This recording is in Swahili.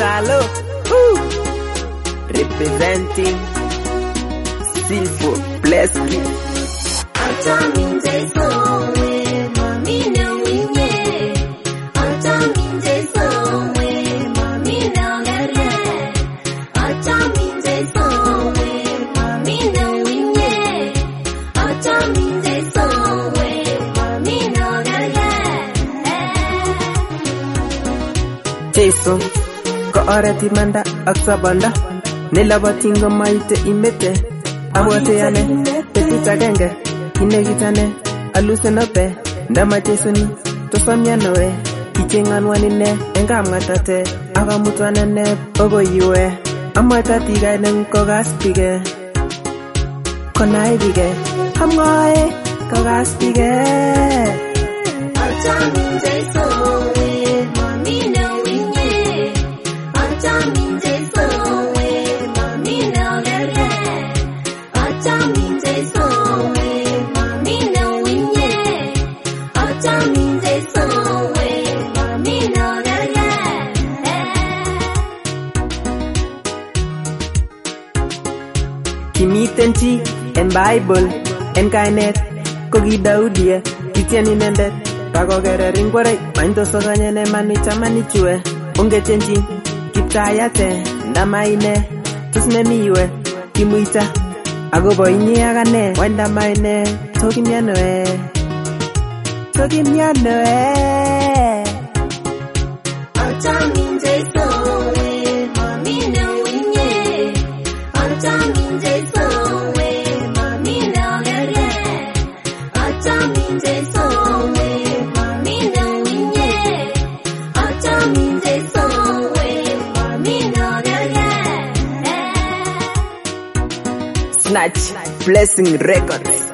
Salo. Woo. Representing Silfo Bleski. Jason, ko oret imanda ak sabanda nelabatin ngomaite imete abwate ane petit agenge inekitane alusenope ndama Jasoni tosomyanoe kichenganwanine engamngatate akamutwanene okoyiwe amwatatigainen kogaspige konaibige amwae kogaspige Kimiten chi en Bible en kainet ko ki Daudie kitien inendet kakokerer ingwerek maintosokonyene manitamani chue ongetyenchi kiptayate ndamaine tos nemiwe kimuita akobo inye akane wandamaine tokimyanoe Snatch Blessing Records.